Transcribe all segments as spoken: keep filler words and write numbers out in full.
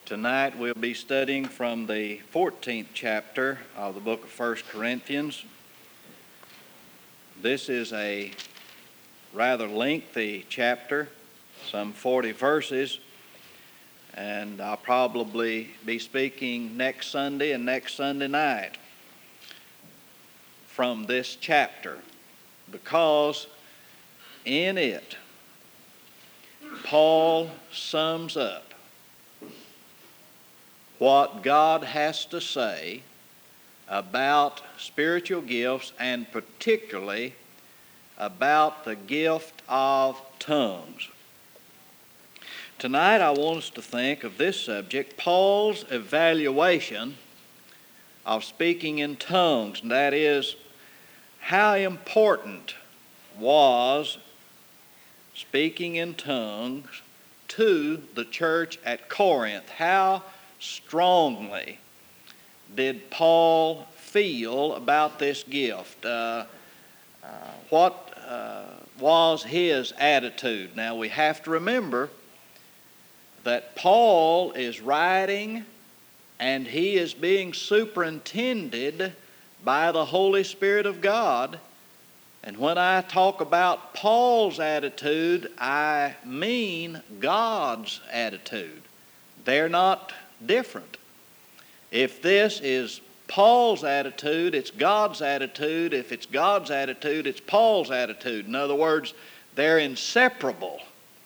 Tonight we'll be studying from the fourteenth chapter of the book of First Corinthians. This is a rather lengthy chapter, some forty verses, and I'll probably be speaking next Sunday and next Sunday night from this chapter, because in it Paul sums up what God has to say about spiritual gifts, and particularly about the gift of tongues. Tonight I want us to think of this subject, Paul's evaluation of speaking in tongues, and that is, how important was speaking in tongues to the church at Corinth? How strongly did Paul feel about this gift? Uh, uh, what uh, was his attitude? Now we have to remember that Paul is writing and he is being superintended by the Holy Spirit of God. And when I talk about Paul's attitude, I mean God's attitude. They're not different. If this is Paul's attitude, it's God's attitude. If it's God's attitude, it's Paul's attitude. In other words, they're inseparable.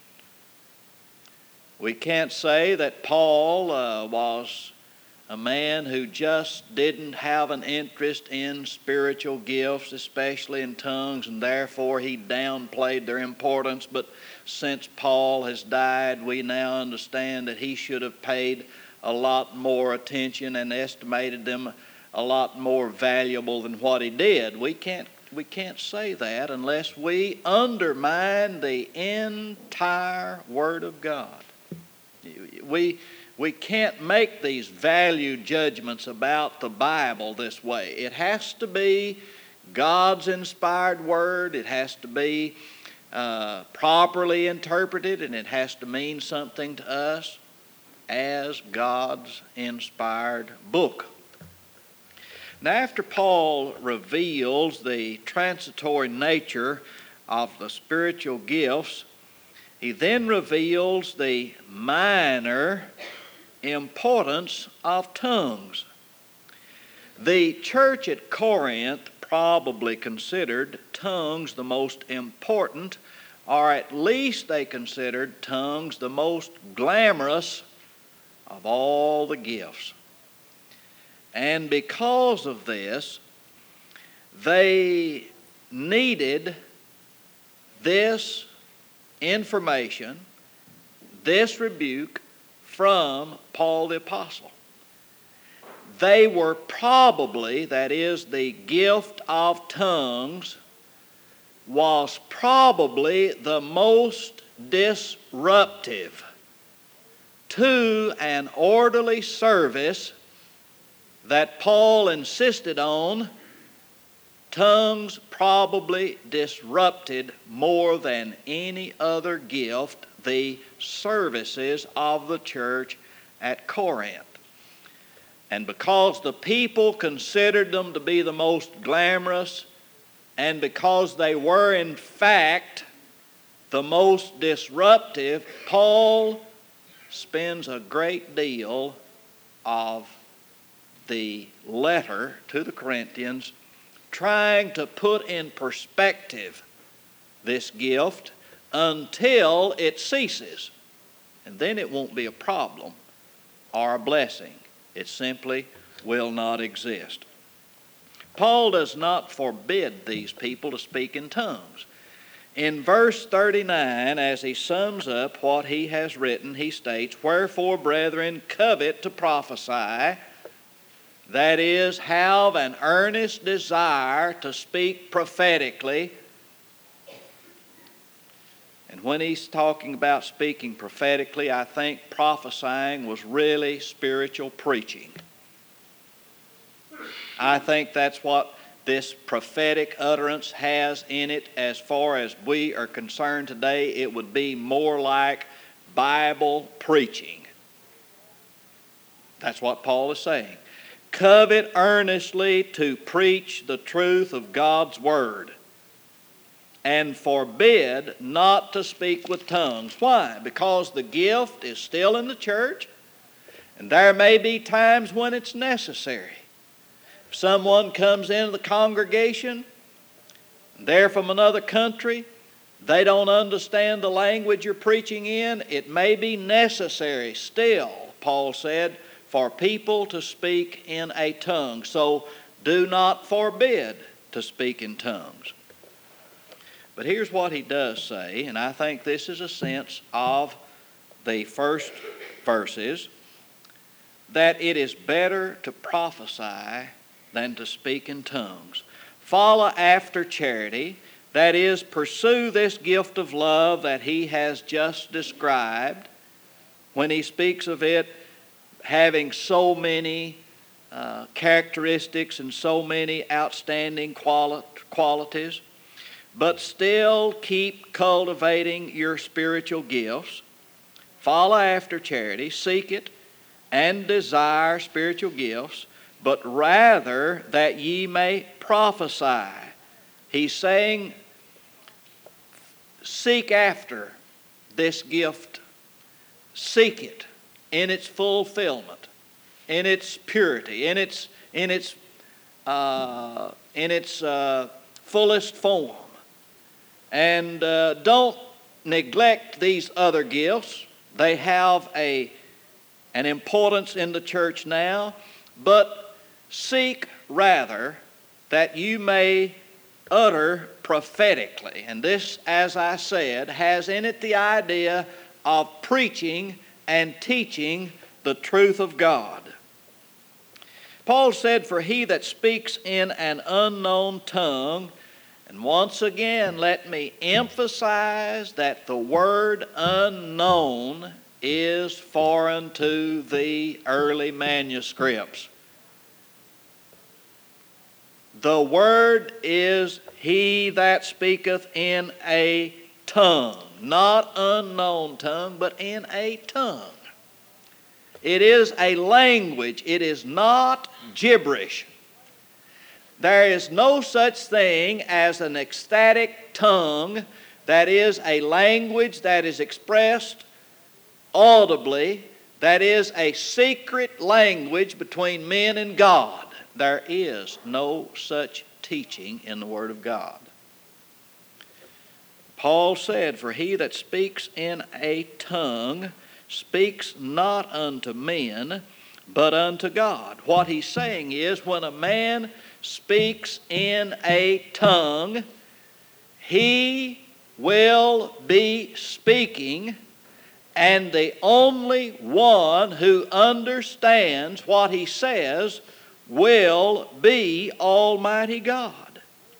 We can't say that Paul uh, was a man who just didn't have an interest in spiritual gifts, especially in tongues, and therefore he downplayed their importance. But since Paul has died, we now understand that he should have paid a lot more attention and estimated them a lot more valuable than what he did. We can't we can't say that unless we undermine the entire Word of God. We we can't make these value judgments about the Bible this way. It has to be God's inspired Word. It has to be uh, properly interpreted, and it has to mean something to us as God's inspired book. Now, after Paul reveals the transitory nature of the spiritual gifts, he then reveals the minor importance of tongues. The church at Corinth probably considered tongues the most important, or at least they considered tongues the most glamorous of all the gifts. And because of this, they needed this information, this rebuke from Paul the Apostle. They were probably, that is, the gift of tongues was probably the most disruptive to an orderly service that Paul insisted on. Tongues probably disrupted more than any other gift the services of the church at Corinth. And because the people considered them to be the most glamorous, and because they were in fact the most disruptive, Paul spends a great deal of the letter to the Corinthians trying to put in perspective this gift until it ceases. And then it won't be a problem or a blessing. It simply will not exist. Paul does not forbid these people to speak in tongues. In verse thirty-nine, as he sums up what he has written, he states, "Wherefore, brethren, covet to prophesy, that is, have an earnest desire to speak prophetically." And when he's talking about speaking prophetically, I think prophesying was really spiritual preaching. I think that's what this prophetic utterance has in it. As far as we are concerned today, it would be more like Bible preaching. That's what Paul is saying. Covet earnestly to preach the truth of God's Word, and forbid not to speak with tongues. Why? Because the gift is still in the church, and there may be times when it's necessary. If someone comes into the congregation, they're from another country, they don't understand the language you're preaching in, it may be necessary still, Paul said, for people to speak in a tongue. So do not forbid to speak in tongues. But here's what he does say, and I think this is a sense of the first verses, that it is better to prophesy than to speak in tongues. Follow after charity, that is, pursue this gift of love that he has just described when he speaks of it having so many uh, characteristics and so many outstanding quali- qualities. But still keep cultivating your spiritual gifts. Follow after charity, seek it, and desire spiritual gifts, but rather that ye may prophesy. He's saying, seek after this gift. Seek it in its fulfillment, in its purity, in its in its uh, in its uh, fullest form. And uh, don't neglect these other gifts. They have a, an importance in the church now. But seek rather that you may utter prophetically. And this, as I said, has in it the idea of preaching and teaching the truth of God. Paul said, for he that speaks in an unknown tongue. And once again, let me emphasize that the word unknown is foreign to the early manuscripts. The word is he that speaketh in a tongue. Not unknown tongue, but in a tongue. It is a language. It is not gibberish. There is no such thing as an ecstatic tongue, that is a language that is expressed audibly, that is a secret language between men and God. There is no such teaching in the Word of God. Paul said, for he that speaks in a tongue speaks not unto men, but unto God. What he's saying is, when a man speaks in a tongue, he will be speaking, and the only one who understands what he says will be Almighty God.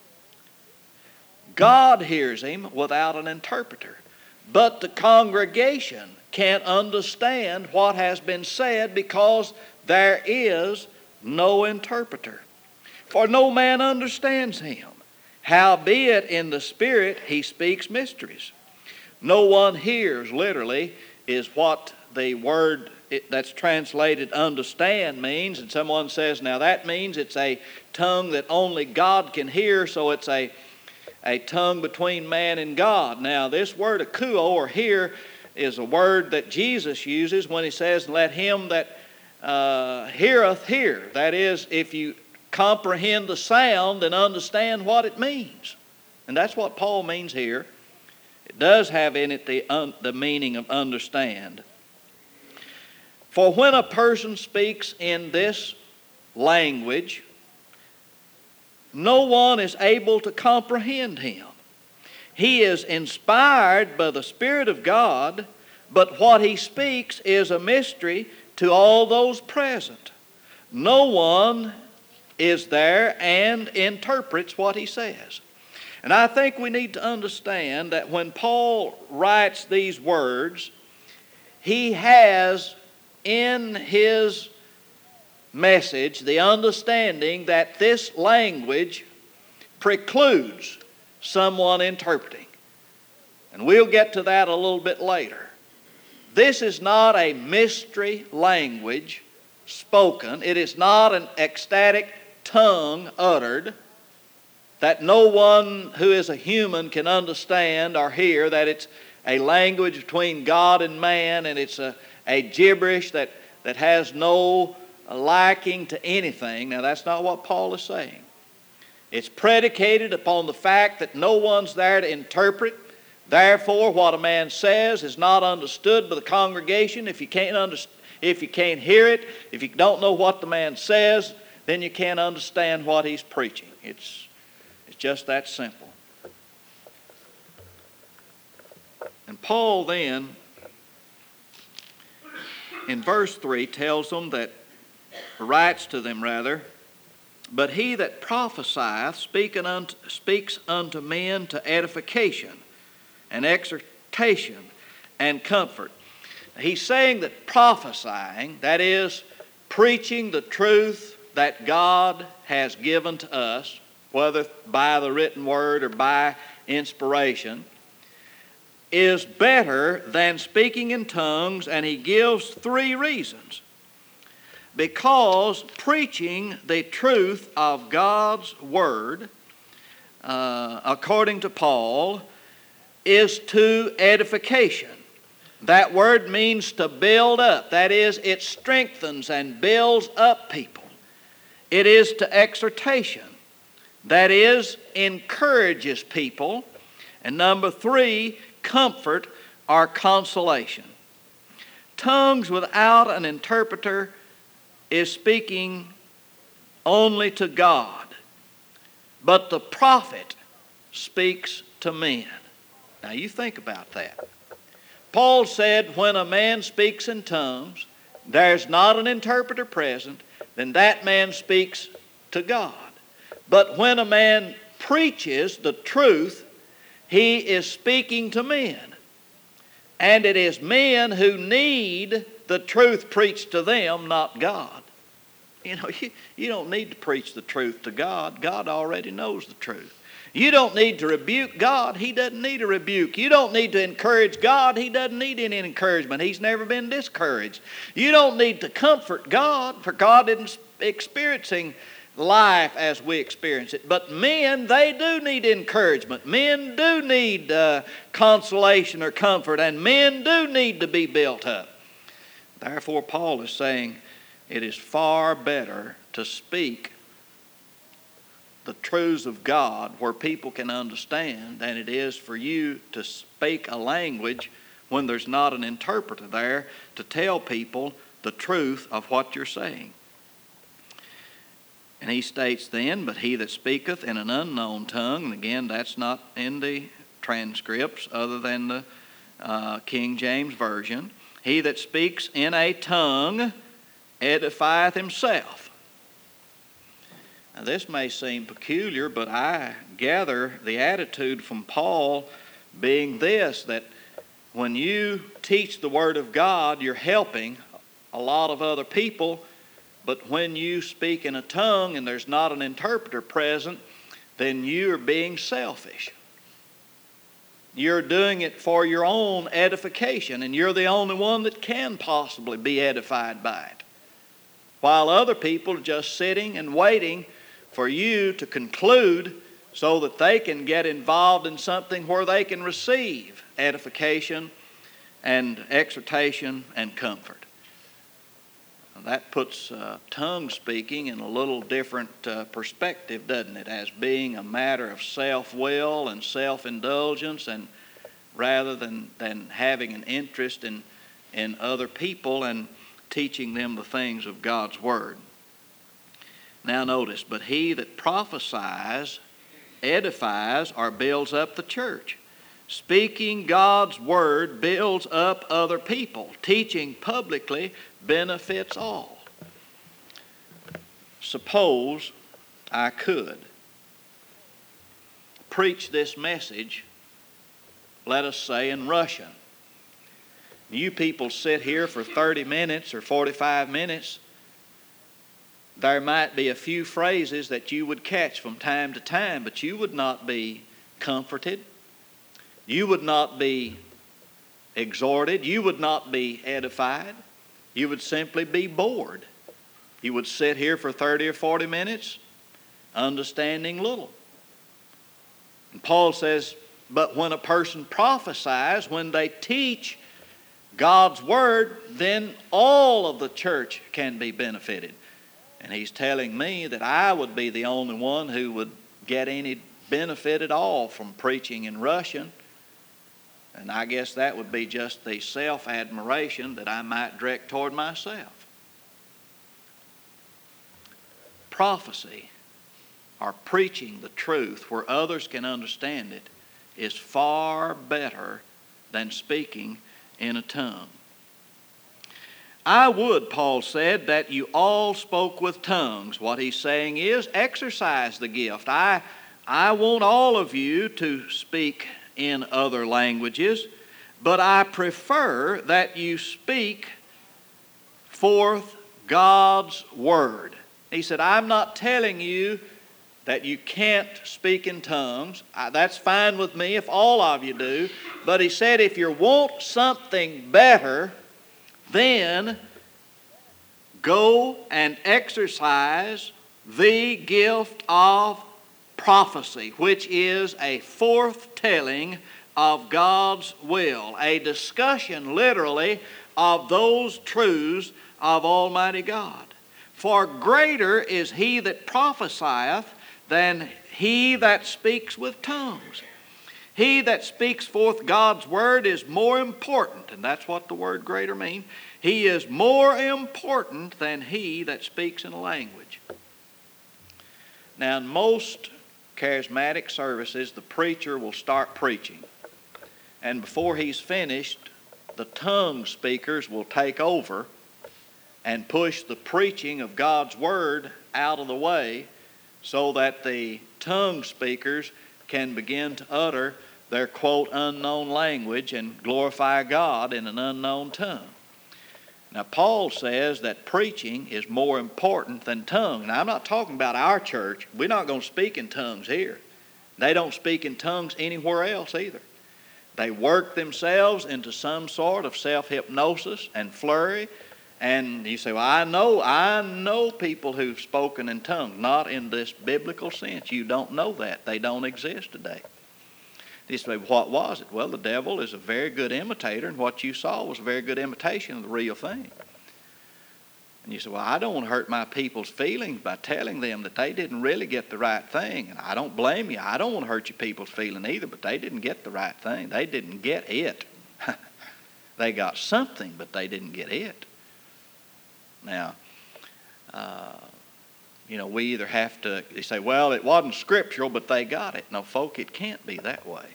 God hears him without an interpreter, but the congregation can't understand what has been said because there is no interpreter. For no man understands him. Howbeit in the Spirit he speaks mysteries. No one hears, literally, is what the word that's translated understand means. And someone says, now that means it's a tongue that only God can hear, so it's a, a tongue between man and God. Now this word akuo, or hear, is a word that Jesus uses when he says, let him that uh, heareth hear. That is, if you comprehend the sound and understand what it means. And that's what Paul means here. It does have in it the, un, the meaning of understand. For when a person speaks in this language, no one is able to comprehend him. He is inspired by the Spirit of God, but what he speaks is a mystery to all those present. No one is there and interprets what he says. And I think we need to understand that when Paul writes these words, he has in his message the understanding that this language precludes someone interpreting. And we'll get to that a little bit later. This is not a mystery language spoken. It is not an ecstatic tongue uttered that no one who is a human can understand or hear, that it's a language between God and man, and it's a, a gibberish that, that has no liking to anything. Now, that's not what Paul is saying. It's predicated upon the fact that no one's there to interpret. Therefore, what a man says is not understood by the congregation. If you can't understand, if you can't hear it, if you don't know what the man says, then you can't understand what he's preaching. It's, it's just that simple. And Paul then, in verse three, tells them that, writes to them rather, but he that prophesieth speaketh unto, speaks unto men to edification and exhortation and comfort. He's saying that prophesying, that is, preaching the truth that God has given to us, whether by the written word or by inspiration, is better than speaking in tongues, and he gives three reasons. Because preaching the truth of God's word, uh, according to Paul, is to edification. That word means to build up. That is, it strengthens and builds up people. It is to exhortation. That is, encourages people. And number three, comfort or consolation. Tongues without an interpreter is speaking only to God, but the prophet speaks to men. Now you think about that. Paul said when a man speaks in tongues, there's not an interpreter present, then that man speaks to God. But when a man preaches the truth, he is speaking to men. And it is men who need the truth preached to them, not God. You know, you, you don't need to preach the truth to God. God already knows the truth. You don't need to rebuke God. He doesn't need a rebuke. You don't need to encourage God. He doesn't need any encouragement. He's never been discouraged. You don't need to comfort God, for God isn't experiencing life as we experience it. But men, they do need encouragement. Men do need uh, consolation or comfort, and men do need to be built up. Therefore, Paul is saying it is far better to speak the truths of God where people can understand than it is for you to speak a language when there's not an interpreter there to tell people the truth of what you're saying. And he states then, but he that speaketh in an unknown tongue, and again that's not in the transcripts other than the uh, King James Version, he that speaks in a tongue edifieth himself. Now, this may seem peculiar, but I gather the attitude from Paul being this, that when you teach the Word of God, you're helping a lot of other people, but when you speak in a tongue and there's not an interpreter present, then you're being selfish. You're doing it for your own edification, and you're the only one that can possibly be edified by it, while other people are just sitting and waiting for you to conclude so that they can get involved in something where they can receive edification and exhortation and comfort. That puts uh, tongue speaking in a little different uh, perspective, doesn't it? As being a matter of self-will and self-indulgence, and rather than, than having an interest in, in other people and teaching them the things of God's Word. Now notice, but he that prophesies edifies or builds up the church. Speaking God's word builds up other people. Teaching publicly benefits all. Suppose I could preach this message, let us say, in Russian. You people sit here for thirty minutes or forty-five minutes. There might be a few phrases that you would catch from time to time, but you would not be comforted. You would not be exhorted. You would not be edified. You would simply be bored. You would sit here for thirty or forty minutes understanding little. And Paul says, but when a person prophesies, when they teach God's Word, then all of the church can be benefited. And he's telling me that I would be the only one who would get any benefit at all from preaching in Russian. And I guess that would be just the self-admiration that I might direct toward myself. Prophecy, or preaching the truth where others can understand it, is far better than speaking in a tongue. I would, Paul said, that you all spoke with tongues. What he's saying is, exercise the gift. I, I want all of you to speak in other languages, but I prefer that you speak forth God's Word. He said, I'm not telling you that you can't speak in tongues. I, that's fine with me if all of you do. But he said, if you want something better, then go and exercise the gift of prophecy, which is a foretelling of God's will, a discussion literally of those truths of Almighty God. For greater is he that prophesieth than he that speaks with tongues. He that speaks forth God's Word is more important, and that's what the word greater means. He is more important than he that speaks in a language. Now, in most charismatic services, the preacher will start preaching. And before he's finished, the tongue speakers will take over and push the preaching of God's Word out of the way so that the tongue speakers can begin to utter their, quote, unknown language and glorify God in an unknown tongue. Now, Paul says that preaching is more important than tongue. Now, I'm not talking about our church. We're not going to speak in tongues here. They don't speak in tongues anywhere else either. They work themselves into some sort of self-hypnosis and flurry. And you say, well, I know, I know people who've spoken in tongues. Not in this biblical sense. You don't know that. They don't exist today. You say, what was it? Well, the devil is a very good imitator, and what you saw was a very good imitation of the real thing. And you say, well, I don't want to hurt my people's feelings by telling them that they didn't really get the right thing. And I don't blame you. I don't want to hurt your people's feeling either, but they didn't get the right thing. They didn't get it. They got something, but they didn't get it. Now, uh, you know, we either have to, they say, well, it wasn't scriptural, but they got it. No, folk, it can't be that way.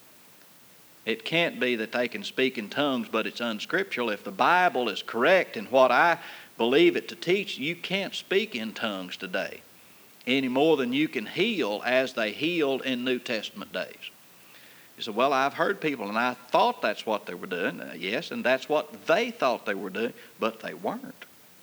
It can't be that they can speak in tongues, but it's unscriptural. If the Bible is correct in what I believe it to teach, you can't speak in tongues today any more than you can heal as they healed in New Testament days. You say, well, I've heard people, and I thought that's what they were doing. Uh, yes, and that's what they thought they were doing, but they weren't.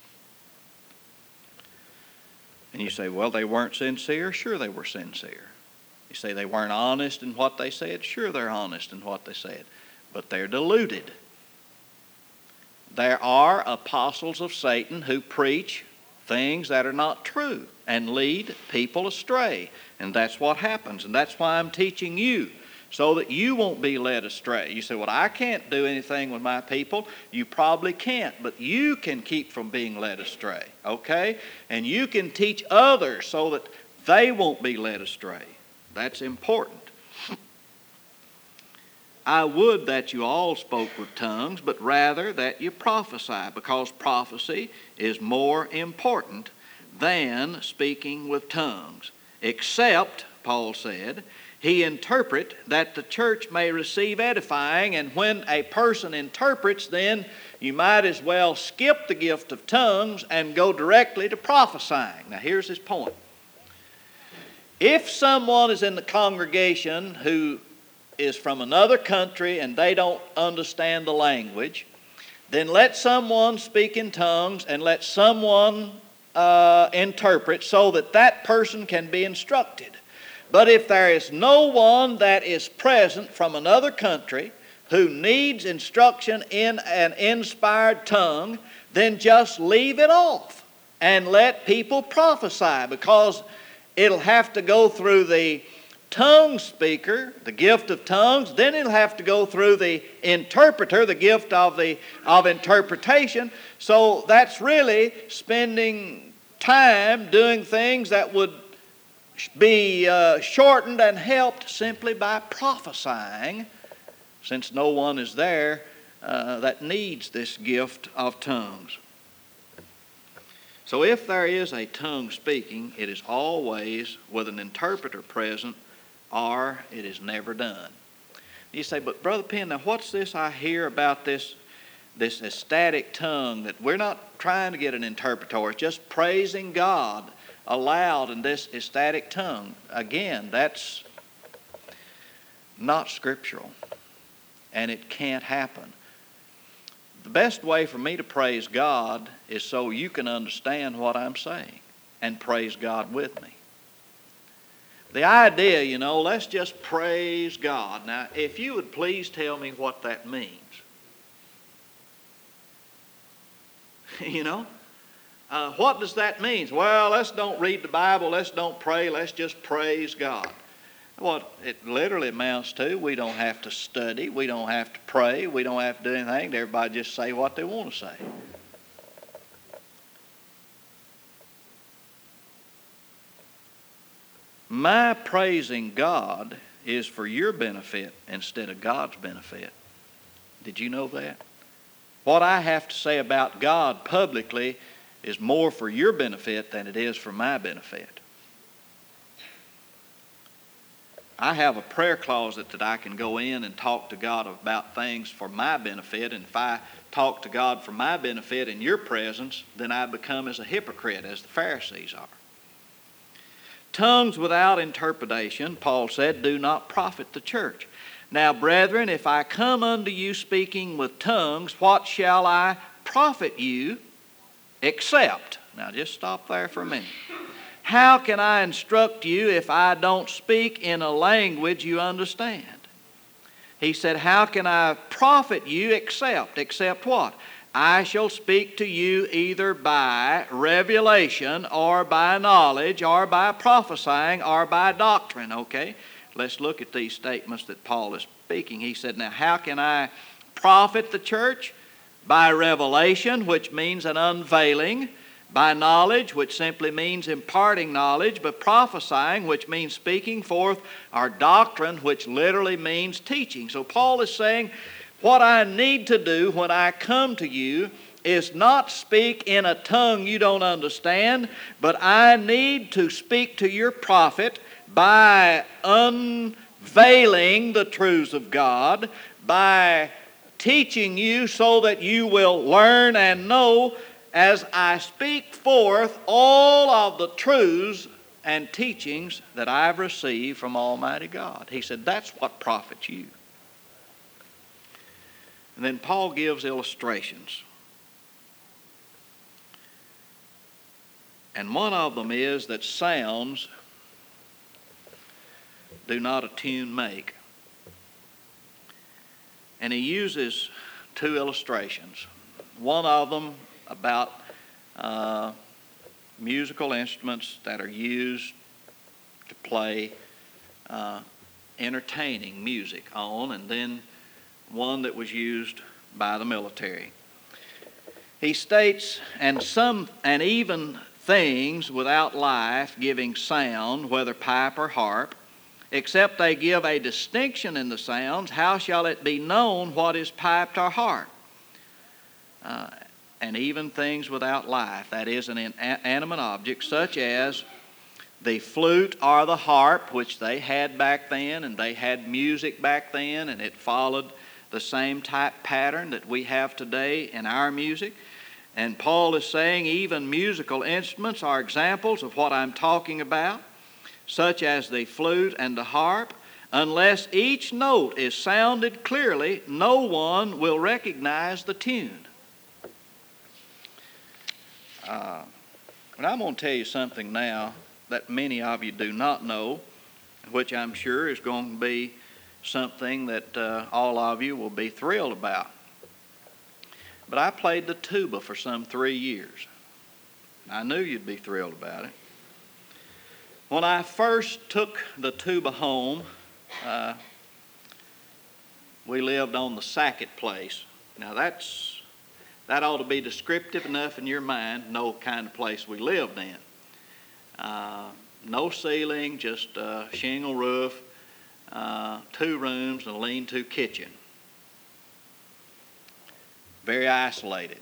And you say, well, they weren't sincere. Sure, they were sincere. You say they weren't honest in what they said. Sure, they're honest in what they said. But they're deluded. There are apostles of Satan who preach things that are not true and lead people astray. And that's what happens. And that's why I'm teaching you, so that you won't be led astray. You say, well, I can't do anything with my people. You probably can't, but you can keep from being led astray, okay? And you can teach others so that they won't be led astray. That's important. I would that you all spoke with tongues, but rather that you prophesy, because prophecy is more important than speaking with tongues. Except, Paul said, he interpret that the church may receive edifying. And when a person interprets, then you might as well skip the gift of tongues and go directly to prophesying. Now here's his point. If someone is in the congregation who is from another country and they don't understand the language, then let someone speak in tongues and let someone uh, interpret so that that person can be instructed. But if there is no one that is present from another country who needs instruction in an inspired tongue, then just leave it off. and let people prophesy, because it'll have to go through the tongue speaker, the gift of tongues, then it'll have to go through the interpreter, the gift of the of interpretation. So that's really spending time doing things that would be uh, shortened and helped simply by prophesying, since no one is there uh, that needs this gift of tongues. So if there is a tongue speaking, it is always with an interpreter present, or it is never done. You say, but Brother Penn, now what's this I hear about this, this ecstatic tongue, that we're not trying to get an interpreter, it's just praising God aloud in this ecstatic tongue. Again, that's not scriptural, and it can't happen. The best way for me to praise God is so you can understand what I'm saying and praise God with me. The idea, you know, let's just praise God. Now, if you would please tell me what that means. You know? Uh, what does that mean? Well, let's don't read the Bible, let's don't pray, let's just praise God. What it literally amounts to, we don't have to study, we don't have to pray, we don't have to do anything. Everybody just say what they want to say. My praising God is for your benefit instead of God's benefit. Did you know that? What I have to say about God publicly is more for your benefit than it is for my benefit. I have a prayer closet that I can go in and talk to God about things for my benefit, and if I talk to God for my benefit in your presence, then I become as a hypocrite as the Pharisees are. Tongues without interpretation, Paul said, do not profit the church. Now, brethren, if I come unto you speaking with tongues, what shall I profit you except? Now, just stop there for a minute. How can I instruct you if I don't speak in a language you understand? He said, how can I profit you except? Except what? I shall speak to you either by revelation or by knowledge or by prophesying or by doctrine. Okay, let's look at these statements that Paul is speaking. He said, now how can I profit the church? By revelation, which means an unveiling. By knowledge, which simply means imparting knowledge. By prophesying, which means speaking forth. Or doctrine, which literally means teaching. So Paul is saying, what I need to do when I come to you is not speak in a tongue you don't understand, but I need to speak to your profit by unveiling the truths of God, by teaching you so that you will learn and know as I speak forth all of the truths and teachings that I've received from Almighty God. He said, that's what profits you. And then Paul gives illustrations. And one of them is that sounds do not a tune make. And he uses two illustrations. One of them about uh, musical instruments that are used to play uh, entertaining music on, and then one that was used by the military. He states, and some and even things without life giving sound, whether pipe or harp, except they give a distinction in the sounds, how shall it be known what is piped or harp? Uh, and even things without life, that is an inanimate object, such as the flute or the harp, which they had back then, and they had music back then, and it followed the same type pattern that we have today in our music. And Paul is saying even musical instruments are examples of what I'm talking about, such as the flute and the harp. Unless each note is sounded clearly, no one will recognize the tune. Uh, and I'm going to tell you something now that many of you do not know, which I'm sure is going to be something that uh, all of you will be thrilled about. But I played the tuba for some three years. I knew you'd be thrilled about it. When I first took the tuba home, uh, we lived on the Sackett place. Now that's that ought to be descriptive enough in your mind to know the kind of place we lived in. Uh, no ceiling, just a shingle roof, uh, two rooms, and a lean-to kitchen. Very isolated.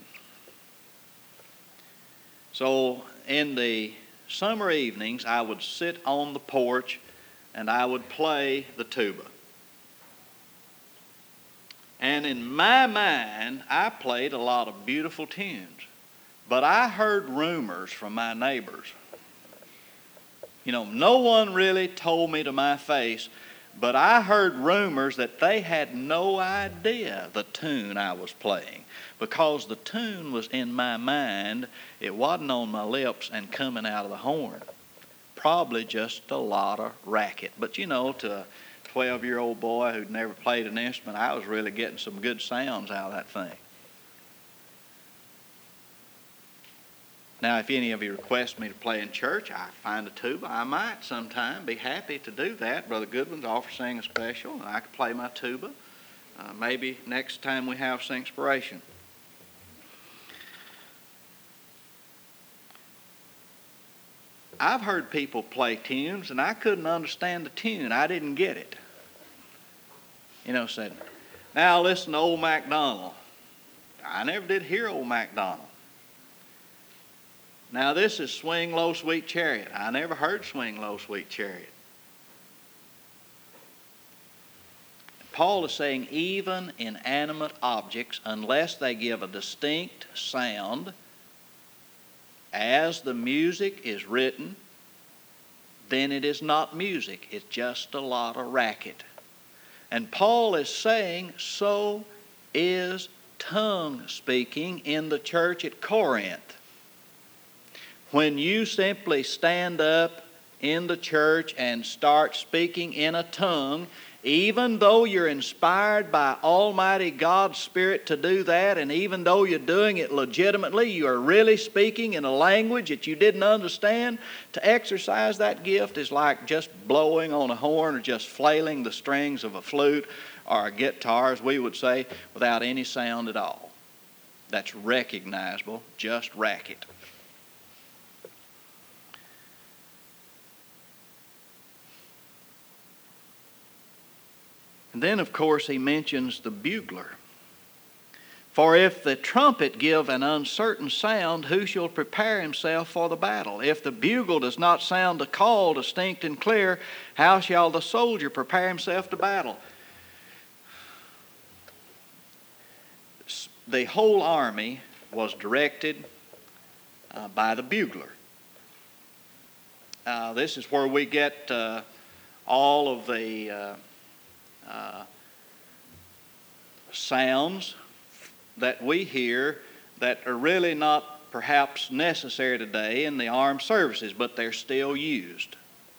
So in the summer evenings, I would sit on the porch and I would play the tuba. And in my mind, I played a lot of beautiful tunes. But I heard rumors from my neighbors. You know, no one really told me to my face, but I heard rumors that they had no idea the tune I was playing, because the tune was in my mind. It wasn't on my lips and coming out of the horn. Probably just a lot of racket. But you know, to a twelve-year-old boy who'd never played an instrument, I was really getting some good sounds out of that thing. Now, if any of you request me to play in church, I find a tuba, I might sometime be happy to do that. Brother Goodwin's offered to sing a special, and I could play my tuba. Uh, maybe next time we have Singspiration. I've heard people play tunes, and I couldn't understand the tune. I didn't get it. You know, said, now listen to Old MacDonald. I never did hear Old MacDonald. Now this is Swing Low, Sweet Chariot. I never heard Swing Low, Sweet Chariot. Paul is saying even inanimate objects, unless they give a distinct sound, as the music is written, then it is not music. It's just a lot of racket. And Paul is saying so is tongue speaking in the church at Corinth. When you simply stand up in the church and start speaking in a tongue, even though you're inspired by Almighty God's Spirit to do that, and even though you're doing it legitimately, you are really speaking in a language that you didn't understand, to exercise that gift is like just blowing on a horn or just flailing the strings of a flute or a guitar, as we would say, without any sound at all. That's recognizable, just racket. And then, of course, he mentions the bugler. For if the trumpet give an uncertain sound, who shall prepare himself for the battle? If the bugle does not sound a call distinct and clear, how shall the soldier prepare himself to battle? The whole army was directed uh, by the bugler. Uh, this is where we get uh, all of the uh, uh, sounds that we hear that are really not perhaps necessary today in the armed services, but they're still used.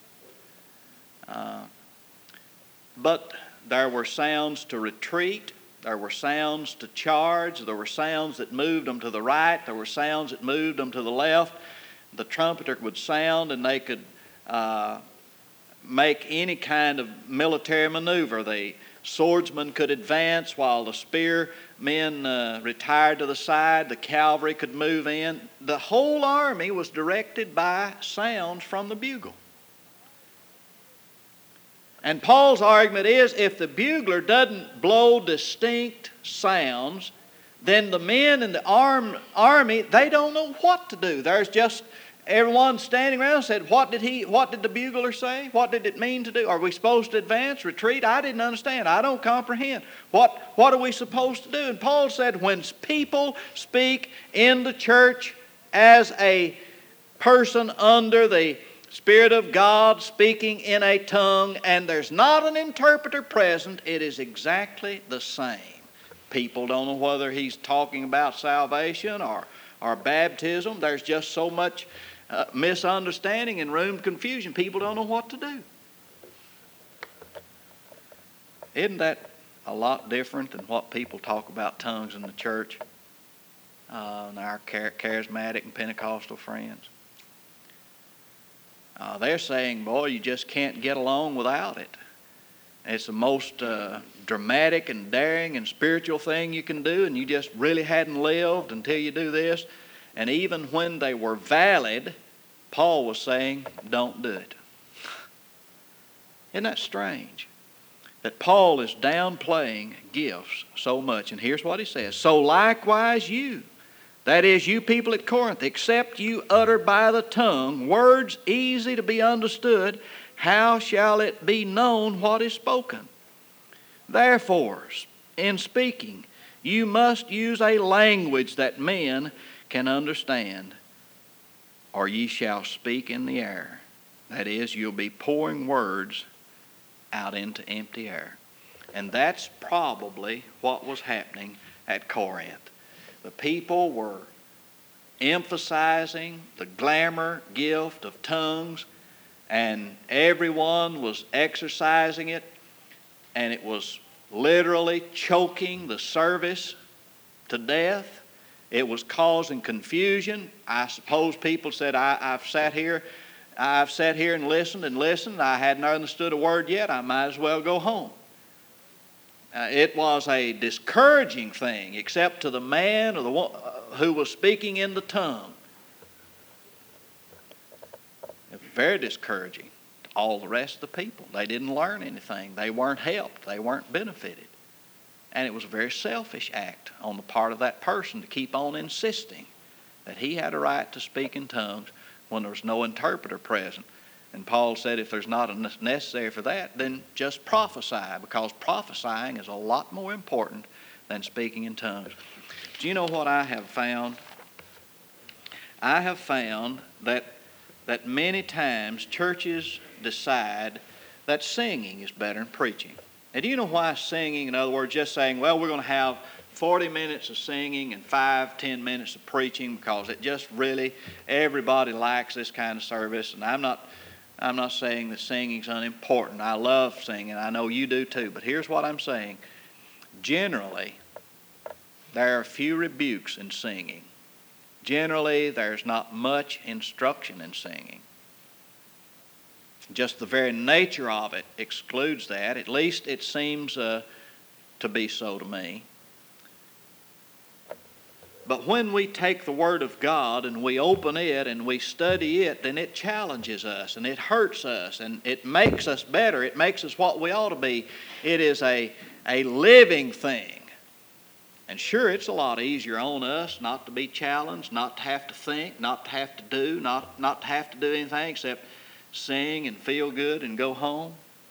Uh, but there were sounds to retreat. There were sounds to charge. There were sounds that moved them to the right. There were sounds that moved them to the left. The trumpeter would sound and they could uh, make any kind of military maneuver. The swordsmen could advance while the spearmen uh, retired to the side. The cavalry could move in. The whole army was directed by sounds from the bugle. And Paul's argument is, if the bugler doesn't blow distinct sounds, then the men in the armed army, they don't know what to do. There's just everyone standing around said, what did he, what did the bugler say? What did it mean to do? Are we supposed to advance, retreat? I didn't understand. I don't comprehend. What, what are we supposed to do? And Paul said, when people speak in the church as a person under the Spirit of God speaking in a tongue, and there's not an interpreter present, it is exactly the same. People don't know whether he's talking about salvation or, or baptism. There's just so much uh, misunderstanding and room to confusion. People don't know what to do. Isn't that a lot different than what people talk about tongues in the church? uh, and our charismatic and Pentecostal friends. Uh, they're saying, boy, you just can't get along without it. It's the most uh, dramatic and daring and spiritual thing you can do, and you just really hadn't lived until you do this. And even when they were valid, Paul was saying, don't do it. Isn't that strange? That Paul is downplaying gifts so much. And here's what he says. So likewise you, that is, you people at Corinth, except you utter by the tongue words easy to be understood, how shall it be known what is spoken? Therefore, in speaking, you must use a language that men can understand, or ye shall speak in the air. That is, you'll be pouring words out into empty air. And that's probably what was happening at Corinth. The people were emphasizing the glamour gift of tongues, and everyone was exercising it, and it was literally choking the service to death. It was causing confusion. I suppose people said, I, I've sat here, I've sat here and listened and listened. I hadn't understood a word yet. I might as well go home. Uh, it was a discouraging thing, except to the man or the one, uh, who was speaking in the tongue. It was very discouraging to all the rest of the people. They didn't learn anything. They weren't helped. They weren't benefited. And it was a very selfish act on the part of that person to keep on insisting that he had a right to speak in tongues when there was no interpreter present. And Paul said if there's not a necessary for that, then just prophesy, because prophesying is a lot more important than speaking in tongues. Do you know what I have found? I have found that, that many times churches decide that singing is better than preaching. And do you know why singing, in other words, just saying, well, we're going to have forty minutes of singing and five, ten minutes of preaching, because it just really, everybody likes this kind of service. And I'm not, I'm not saying that singing's unimportant. I love singing. I know you do too. But here's what I'm saying. Generally, there are few rebukes in singing. Generally, there's not much instruction in singing. Just the very nature of it excludes that. At least it seems uh, to be so to me. But when we take the Word of God and we open it and we study it, then it challenges us and it hurts us and it makes us better. It makes us what we ought to be. It is a, a living thing. And sure, it's a lot easier on us not to be challenged, not to have to think, not to have to do, not, not to have to do anything except sing and feel good and go home.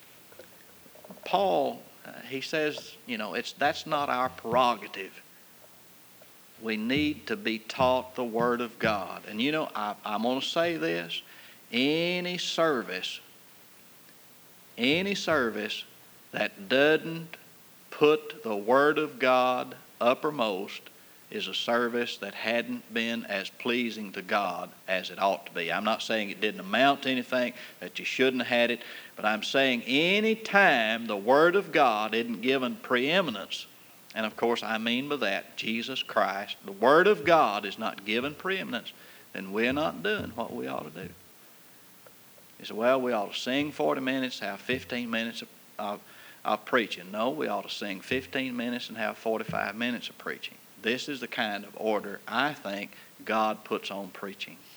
Paul, uh, he says, you know, it's that's not our prerogative. We need to be taught the Word of God. And you know, I, I'm going to say this. Any service, any service that doesn't put the Word of God uppermost is a service that hadn't been as pleasing to God as it ought to be. I'm not saying it didn't amount to anything, that you shouldn't have had it, but I'm saying any time the Word of God isn't given preeminence, and of course I mean by that Jesus Christ, the Word of God is not given preeminence, then we're not doing what we ought to do. You say, well, we ought to sing forty minutes, have fifteen minutes of, of, of preaching. No, we ought to sing fifteen minutes and have forty-five minutes of preaching. This is the kind of order I think God puts on preaching.